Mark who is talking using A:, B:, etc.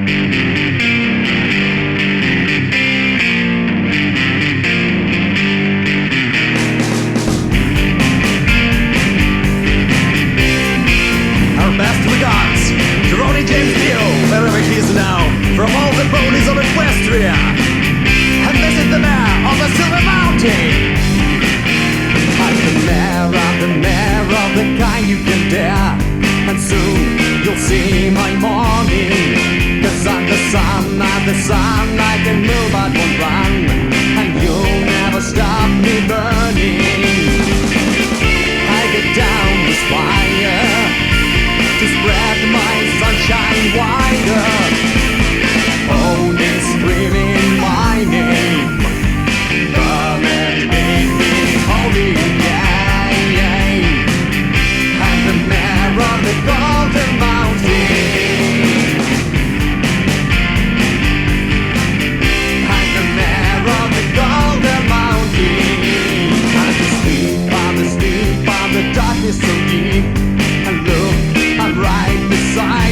A: Our best regards to Ronnie James Dio, wherever he is now, from all the ponies of Equestria, and visit the mayor of the Silver Mountain. I'm the mayor of the kind you can dare, and soon you'll see my morning. Cause I'm the sun, I can move but won't run, and you'll never stop me burning. I get down this fire to spread my sunshine wider. Only screaming my name, come and make me holy again. I'm the mayor of the Golden Mountain. I'm the mayor of the Golden Mountain. I'm the darkness so deep, and look, I'm right beside